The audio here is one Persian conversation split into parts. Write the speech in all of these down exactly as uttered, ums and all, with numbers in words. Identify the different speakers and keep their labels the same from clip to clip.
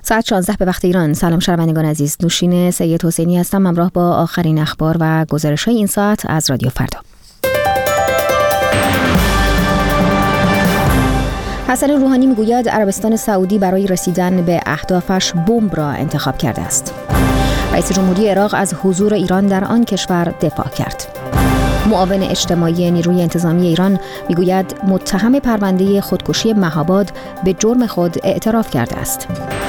Speaker 1: ساعت شانزده به وقت ایران. سلام شنوندگان عزیز، نوشین سید حسینی هستم همراه با آخرین اخبار و گزارش‌های این ساعت از رادیو فردا. حسن روحانی میگوید عربستان سعودی برای رسیدن به اهدافش بمب را انتخاب کرده است. رئیس جمهوری عراق از حضور ایران در آن کشور دفاع کرد. معاون اجتماعی نیروی انتظامی ایران میگوید متهم پرونده خودکشی مهاباد به جرم خود اعتراف کرده است.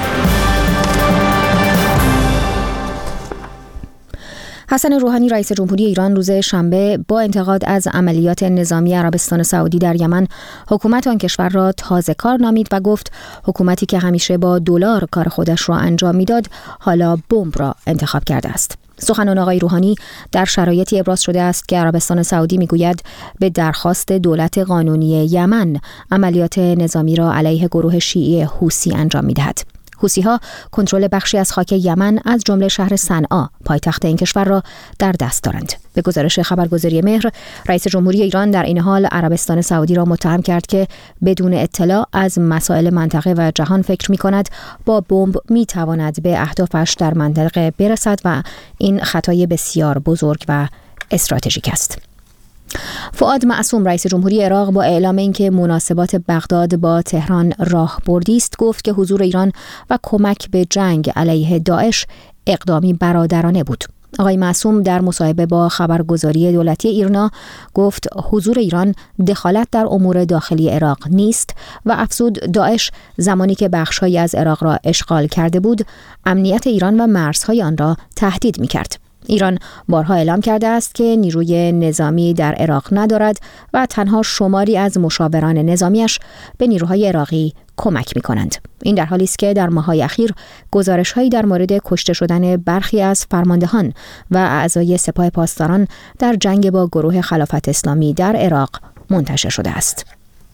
Speaker 1: حسن روحانی رئیس جمهوری ایران روز شنبه با انتقاد از عملیات نظامی عربستان سعودی در یمن حکومت آن کشور را تازه‌کار نامید و گفت حکومتی که همیشه با دلار کار خودش را انجام میداد حالا بمب را انتخاب کرده است. سخنان آقای روحانی در شرایطی ابراز شده است که عربستان سعودی میگوید به درخواست دولت قانونی یمن عملیات نظامی را علیه گروه شیعی حوثی انجام میدهد. حوثی‌ها کنترل بخشی از خاک یمن از جمله شهر صنعا پایتخت این کشور را در دست دارند. به گزارش خبرگزاری مهر، رئیس جمهوری ایران در این حال عربستان سعودی را متهم کرد که بدون اطلاع از مسائل منطقه و جهان فکر می‌کند با بمب می‌تواند به اهدافش در منطقه برسد و این خطای بسیار بزرگ و استراتژیک است. فؤاد معصوم رئیس جمهوری عراق با اعلام اینکه مناسبات بغداد با تهران راهبردی است گفت که حضور ایران و کمک به جنگ علیه داعش اقدامی برادرانه بود. آقای معصوم در مصاحبه با خبرگزاری دولتی ایرنا گفت حضور ایران دخالت در امور داخلی عراق نیست و افزود داعش زمانی که بخش‌هایی از عراق را اشغال کرده بود امنیت ایران و مرزهای آن را تهدید می‌کرد. ایران بارها اعلام کرده است که نیروی نظامی در عراق ندارد و تنها شماری از مشاوران نظامیش به نیروهای عراقی کمک می‌کنند. این در حالی است که در ماه‌های اخیر گزارش‌هایی در مورد کشته شدن برخی از فرماندهان و اعضای سپاه پاسداران در جنگ با گروه خلافت اسلامی در عراق منتشر شده است.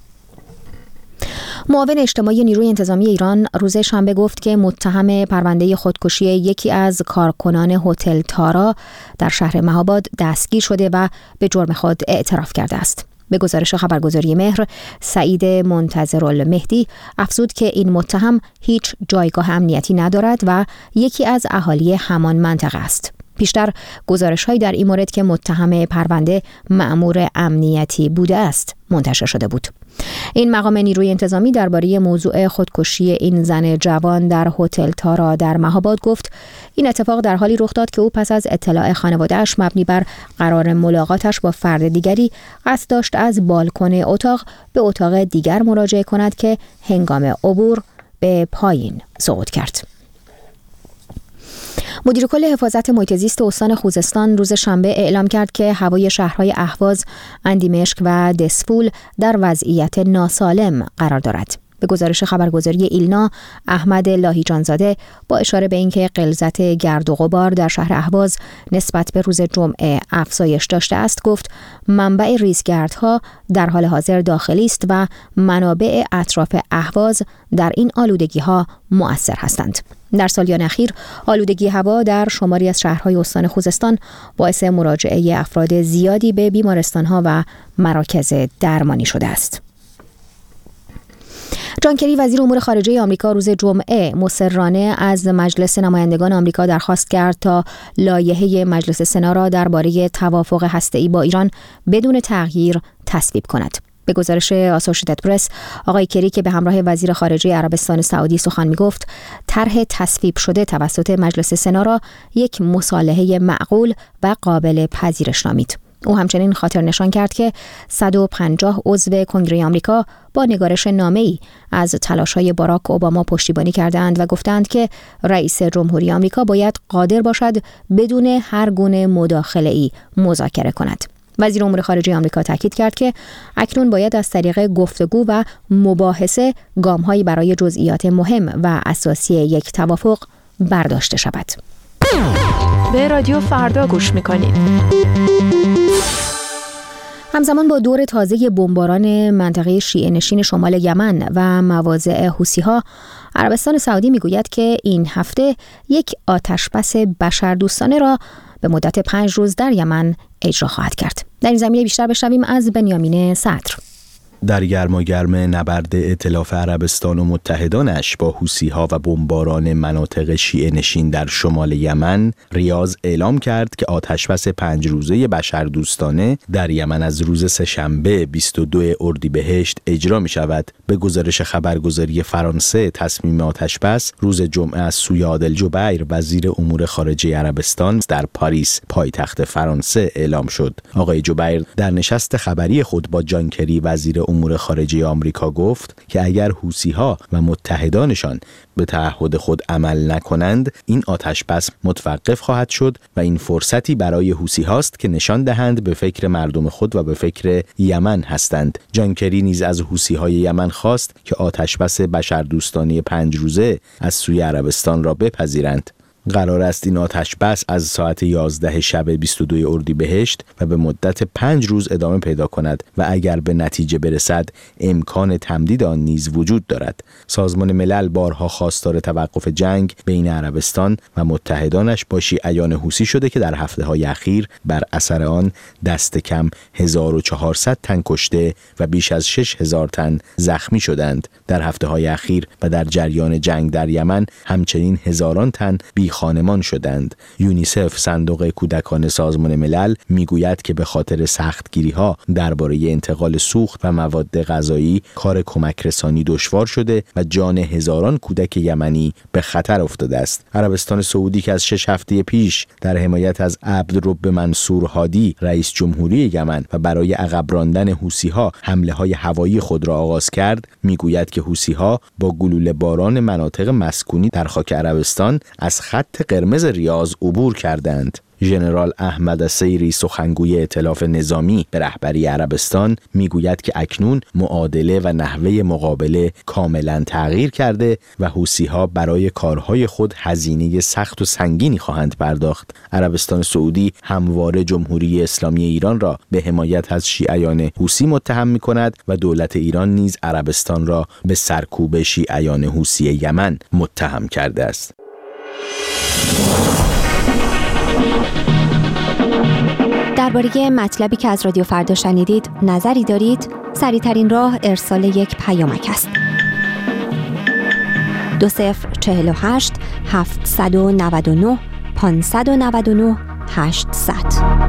Speaker 1: معاون اجتماعی نیروی انتظامی ایران روز شنبه گفت که متهم پرونده خودکشی یکی از کارکنان هتل تارا در شهر مهاباد دستگیر شده و به جرم خود اعتراف کرده است. به گزارش خبرگزاری مهر، سعید منتظرالمهدی افزود که این متهم هیچ جایگاه امنیتی ندارد و یکی از اهالی همان منطقه است. پیشتر گزارش‌هایی در این مورد که متهم پرونده مأمور امنیتی بوده است منتشر شده بود. این مقام نیروی انتظامی درباره موضوع خودکشی این زن جوان در هتل تارا در مهاباد گفت این اتفاق در حالی رخ داد که او پس از اطلاع خانواده‌اش مبنی بر قرار ملاقاتش با فرد دیگری قصد داشت از بالکن اتاق به اتاق دیگر مراجعه کند که هنگام عبور به پایین سقوط کرد. مدیر کل حفاظت محیط زیست استان خوزستان روز شنبه اعلام کرد که هوای شهرهای اهواز، اندیمشک و دسفول در وضعیت ناسالم قرار دارد. به گزارش خبرگزاری ایلنا، احمد لاهیجانزاده با اشاره به اینکه غلظت گرد و غبار در شهر اهواز نسبت به روز جمعه افزایش داشته است گفت منبع ریزگردها در حال حاضر داخلی است و منابع اطراف اهواز در این آلودگی‌ها مؤثر هستند. در سالیان اخیر آلودگی هوا در شماری از شهرهای استان خوزستان باعث مراجعه افراد زیادی به بیمارستان‌ها و مراکز درمانی شده است. جان کری وزیر امور خارجه آمریکا روز جمعه مصرانه از مجلس نمایندگان آمریکا درخواست کرد تا لایحه مجلس سنا را درباره توافق هسته‌ای با ایران بدون تغییر تصویب کند. به گزارش آسوشیتد پرس، آقای کری که به همراه وزیر خارجه عربستان سعودی سخن می‌گفت، طرح تصویب شده توسط مجلس سنا را یک مصالحه معقول و قابل پذیرش نامید. او همچنین خاطر نشان کرد که صد و پنجاه عضو کنگره آمریکا با نگارش نامه‌ای از تلاش‌های باراک اوباما پشتیبانی کردند و گفتند که رئیس جمهوری آمریکا باید قادر باشد بدون هر گونه مداخله‌ای مذاکره کند. وزیر امور خارجه آمریکا تاکید کرد که اکنون باید از طریق گفتگو و مباحثه گام‌هایی برای جزئیات مهم و اساسی یک توافق برداشته شود.
Speaker 2: به رادیو فردا گوش می‌کنید.
Speaker 1: همزمان با دور تازه بمباران منطقه شیعه نشین شمال یمن و مواضع حوثی‌ها، عربستان سعودی میگوید که این هفته یک آتشبس بشردوستانه را به مدت پنج روز در یمن اجرا خواهد کرد. در این زمینه بیشتر بشنویم از بنیامین صدر.
Speaker 3: در گرماگرم نبرد ائتلاف عربستان و متحدانش با حوثی‌ها و بمباران مناطق شیعه نشین در شمال یمن، ریاض اعلام کرد که آتشبس پنج روزه بشردوستانه در یمن از روز سه‌شنبه بیست و دو اردیبهشت اجرا می شود. به گزارش خبرگزاری فرانسه، تصمیم آتشبس روز جمعه از سوی عادل جبیر، وزیر امور خارجه عربستان، در پاریس پایتخت فرانسه اعلام شد. آقای جبیر در نشست خبری خود با جان کری، وزیر امور خارجه آمریکا، گفت که اگر حوثی‌ها و متحدانشان به تعهد خود عمل نکنند، این آتشبس متوقف خواهد شد و این فرصتی برای حوثی‌هاست که نشان دهند به فکر مردم خود و به فکر یمن هستند. جان کری نیز از حوثی‌های یمن خواست که آتشبس بشردوستانه پنج روزه از سوی عربستان را بپذیرند. قرار است این آتشبس از ساعت یازده شب بیست و دو اردیبهشت و به مدت پنج روز ادامه پیدا کند و اگر به نتیجه برسد امکان تمدید آن نیز وجود دارد. سازمان ملل بارها خواستار توقف جنگ بین عربستان و متحدانش با شیعیان حوثی شده که در هفته‌های اخیر بر اثر آن دست کم هزار و چهارصد تن کشته و بیش از شش هزار تن زخمی شدند. در هفته‌های اخیر و در جریان جنگ در یمن همچنین هزاران تن بی خانمان شدند. یونیسف، صندوق کودکان سازمان ملل، میگوید که به خاطر سختگیری‌ها درباره انتقال سوخت و مواد غذایی کار کمک رسانی دشوار شده و جان هزاران کودک یمنی به خطر افتاده است. عربستان سعودی که از شش هفته پیش در حمایت از عبدالرب منصور هادی، رئیس جمهوری یمن، و برای عقب راندن حوثی‌ها حمله‌های هوایی خود را آغاز کرد، میگوید که حوثی‌ها با گلوله باران مناطق مسکونی در خاک عربستان از خط قرمز ریاض عبور کردند. ژنرال احمد السیری، سخنگوی ائتلاف نظامی به رهبری عربستان، میگوید که اکنون معادله و نحوه مقابله کاملا تغییر کرده و حوثی‌ها برای کارهای خود هزینه سخت و سنگینی خواهند پرداخت. عربستان سعودی همواره جمهوری اسلامی ایران را به حمایت از شیعیان حوثی متهم می‌کند و دولت ایران نیز عربستان را به سرکوب شیعیان حوثی یمن متهم کرده است.
Speaker 1: درباره مطلبی که از رادیو فردا شنیدید نظری دارید؟ سریع‌ترین راه ارسال یک پیامک است. دو صفر چهل و هشت هفتصد و نود و نه پانصد و نود و نه هشتصد.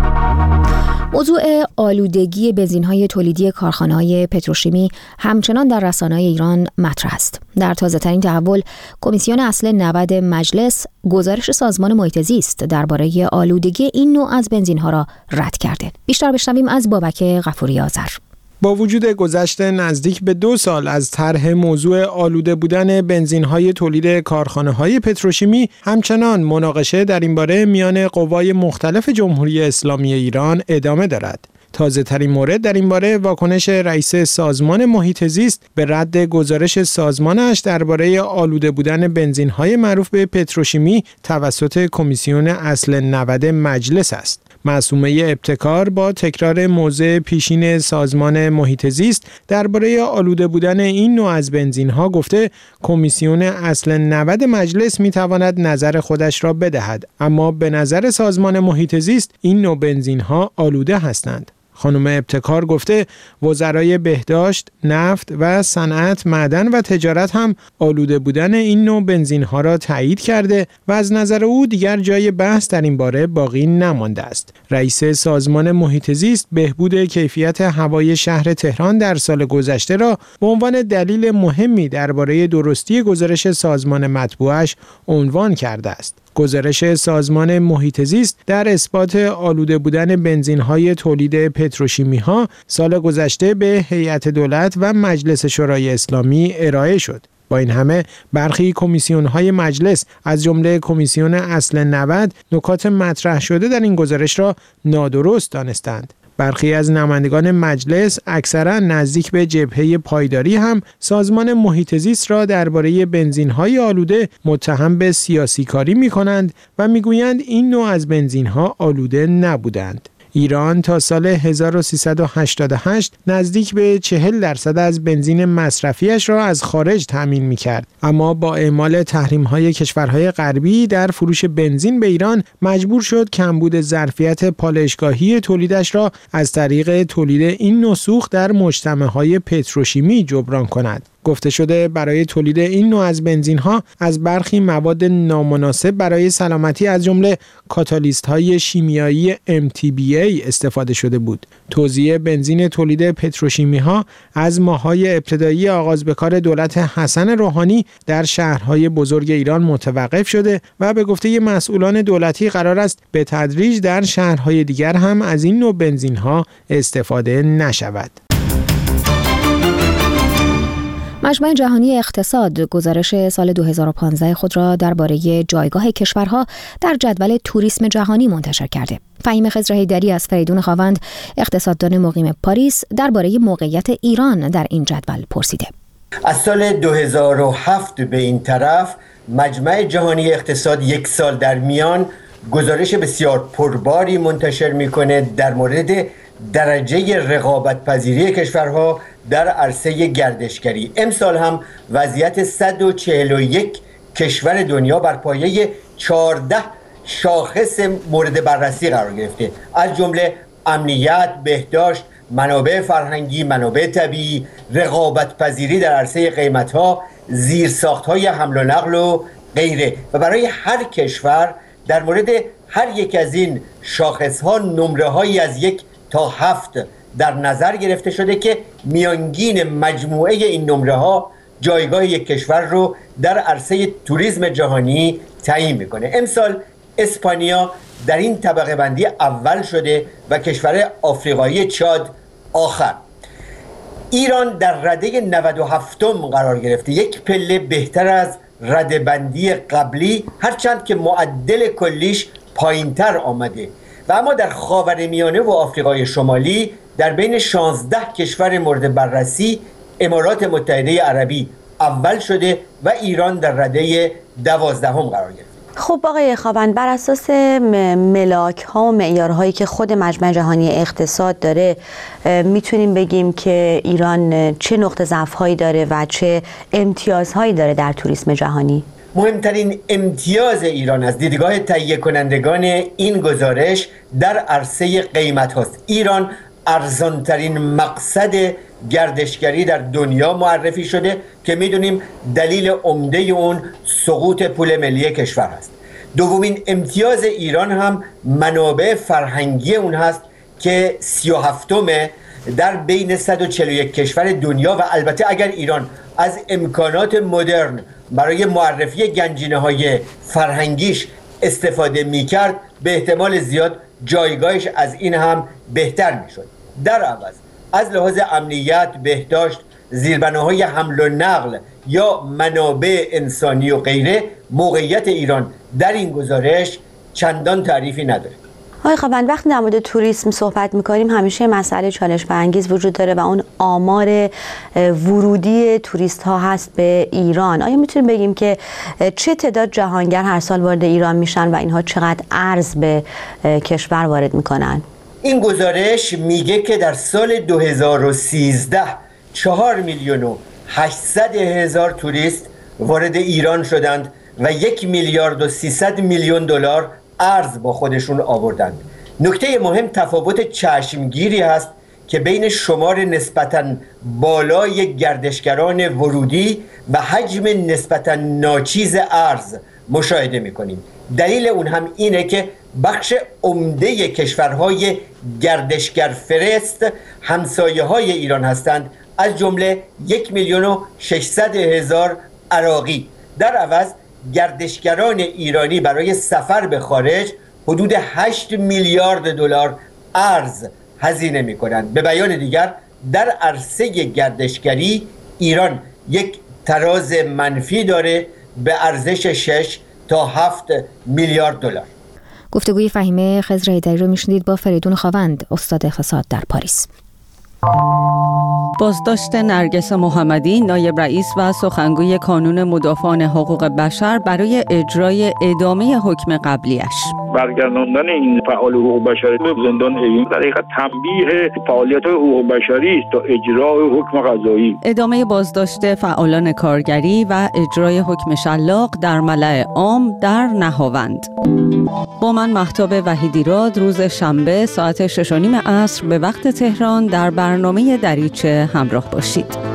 Speaker 1: موضوع آلودگی بنزین‌های تولیدی کارخانه‌های پتروشیمی همچنان در رسانه‌های ایران مطرح است. در تازه‌ترین تحول، کمیسیون اصل نود مجلس گزارش سازمان محیط زیست درباره آلودگی این نوع از بنزین‌ها را رد کرده. بیشتر بشنویم از بابک غفوری آذر.
Speaker 4: با وجود گذشت نزدیک به دو سال از طرح موضوع آلوده بودن بنزین‌های تولید کارخانه‌های پتروشیمی، همچنان مناقشه در این باره میان قوای مختلف جمهوری اسلامی ایران ادامه دارد. تازه ترین مورد در این باره واکنش رئیس سازمان محیط زیست به رد گزارش سازمانش درباره آلوده بودن بنزین‌های معروف به پتروشیمی توسط کمیسیون اصل نود مجلس است. معصومه ابتکار با تکرار موضع پیشین سازمان محیط زیست درباره آلوده بودن این نوع از بنزین‌ها گفته کمیسیون اصل نود مجلس می‌تواند نظر خودش را بدهد، اما به نظر سازمان محیط زیست این نوع بنزین‌ها آلوده هستند. خانم ابتکار گفته وزرای بهداشت، نفت و صنعت، معدن و تجارت هم آلوده بودن این نوع بنزین‌ها را تایید کرده و از نظر او دیگر جای بحث در این باره باقی نمانده است. رئیس سازمان محیط زیست بهبود کیفیت هوای شهر تهران در سال گذشته را به عنوان دلیل مهمی درباره درستی گزارش سازمان مطبوعش عنوان کرده است. گزارش سازمان محیط زیست در اثبات آلوده بودن بنزین‌های تولید پتروشیمی‌ها سال گذشته به هیئت دولت و مجلس شورای اسلامی ارائه شد. با این همه برخی کمیسیون‌های مجلس از جمله کمیسیون اصل نود نکات مطرح شده در این گزارش را نادرست دانستند. برخی از نمایندگان مجلس، اکثرا نزدیک به جبهه پایداری، هم سازمان محیط زیست را درباره بنزین‌های آلوده متهم به سیاسی کاری می‌کنند و می‌گویند این نوع از بنزین‌ها آلوده نبودند. ایران تا سال هزار و سیصد و هشتاد و هشت نزدیک به چهل درصد از بنزین مصرفیش را از خارج تامین می‌کرد، اما با اعمال تحریم‌های کشورهای غربی در فروش بنزین به ایران مجبور شد کمبود ظرفیت پالایشگاهی تولیدش را از طریق تولید این نوع سوخت در مجتمع‌های پتروشیمی جبران کند. گفته شده برای تولید این نوع از بنزین‌ها از برخی مواد نامناسب برای سلامتی از جمله کاتالیست‌های شیمیایی ام تی بی ای استفاده شده بود. توزیع بنزین تولید پتروشیمی‌ها از ماه‌های ابتدایی آغاز به کار دولت حسن روحانی در شهرهای بزرگ ایران متوقف شده و به گفته مسئولان دولتی قرار است به تدریج در شهرهای دیگر هم از این نوع بنزین‌ها استفاده نشود.
Speaker 1: مجمع جهانی اقتصاد گزارش سال دو هزار و پانزده خود را درباره جایگاه کشورها در جدول توریسم جهانی منتشر کرده. فهیم خضرحیدری از فریدون خاوند، اقتصاددان مقیم پاریس، درباره موقعیت ایران در این جدول پرسیده.
Speaker 5: از سال دو هزار و هفت به این طرف مجمع جهانی اقتصاد یک سال در میان گزارش بسیار پرباری منتشر میکنه در مورد درجه رقابت پذیری کشورها در عرصه گردشگری. امسال هم وضعیت صد و چهل و یک کشور دنیا بر پایه چهارده شاخص مورد بررسی قرار گرفته، از جمله امنیت، بهداشت، منابع فرهنگی، منابع طبیعی، رقابت پذیری در عرصه قیمت‌ها، زیرساخت‌های حمل و نقل و غیره. و برای هر کشور در مورد هر یک از این شاخص‌ها نمره‌هایی از یک تا هفت در نظر گرفته شده که میانگین مجموعه این نمره‌ها جایگاه یک کشور رو در عرصه توریسم جهانی تعیین میکنه. امسال اسپانیا در این طبقه بندی اول شده و کشور آفریقایی چاد آخر. ایران در رده نود و هفتم قرار گرفته، یک پله بهتر از رده بندی قبلی، هرچند که معدل کلیش پایینتر آمده. و اما در خاورمیانه و آفریقای شمالی در بین شانزده کشور مورد بررسی امارات متحده عربی اول شده و ایران در رده دوازدهم قرار گرفته.
Speaker 6: خب آقای خاوند، بر اساس ملاک ها و معیارهایی که خود مجمع جهانی اقتصاد داره میتونیم بگیم که ایران چه نقطه ضعف هایی داره و چه امتیازهایی داره در توریسم جهانی؟
Speaker 5: مهمترین امتیاز ایران از دیدگاه تهیه کنندگان این گزارش در عرصه قیمت هاست. ایران ارزانترین مقصد گردشگری در دنیا معرفی شده که میدونیم دلیل عمده اون سقوط پول ملی کشور هست. دومین امتیاز ایران هم منابع فرهنگی اون هست که سی و هفتمه در بین صد و چهل و یک کشور دنیا و البته اگر ایران از امکانات مدرن برای معرفی گنجینه‌های فرهنگیش استفاده می‌کرد به احتمال زیاد جایگاهش از این هم بهتر می‌شد. در عوض از لحاظ امنیت، بهداشت، زیربناهای حمل و نقل یا منابع انسانی و غیره موقعیت ایران در این گزارش چندان تعریفی نداره.
Speaker 6: آقای خاوند، وقتی در مورد توریسم صحبت میکنیم همیشه مسئله چالش برانگیز وجود داره و اون آمار ورودی توریست ها هست به ایران. آیا میتونیم بگیم که چه تعداد جهانگر هر سال وارد ایران میشن و اینها چقدر ارز به کشور وارد میکنن؟
Speaker 5: این گزارش میگه که در سال دو هزار و سیزده چهار میلیون و هشتصد هزار توریست وارد ایران شدند و یک میلیارد و سیصد میلیون دلار ارز با خودشون آوردند. نکته مهم تفاوت چشمگیری هست که بین شمار نسبتاً بالای گردشگران ورودی و حجم نسبتاً ناچیز ارز مشاهده می‌کنیم. دلیل اون هم اینه که بخش عمده کشورهای گردشگر فرست همسایه های ایران هستند، از جمله یک میلیون و ششصد هزار عراقی. در عوض گردشگران ایرانی برای سفر به خارج حدود هشت میلیارد دلار ارز هزینه می کنند. به بیان دیگر در عرصه گردشگری ایران یک تراز منفی داره به ارزش شش تا هفت میلیارد دلار.
Speaker 1: گفتگوی فهیمه خضرحیدری رو میشنید با فریدون خاوند، استاد اقتصاد در پاریس.
Speaker 7: بازداشت نرگس محمدی، نایب رئیس و سخنگوی کانون مدافعان حقوق بشر برای اجرای ادامه حکم قبلیش.
Speaker 8: برگرداندن این فعال حقوق بشری به زندان اوین در حقیقت تنبیه فعالیت حقوق بشری است تا اجرای حکم قضایی.
Speaker 7: ادامه بازداشت فعالان کارگری و اجرای حکم شلاق در ملأ عام در نهاوند. با من مهتاب وحیدیراد روز شنبه ساعت شش و نیم عصر به وقت تهران در برنامه دریچه همراه باشید.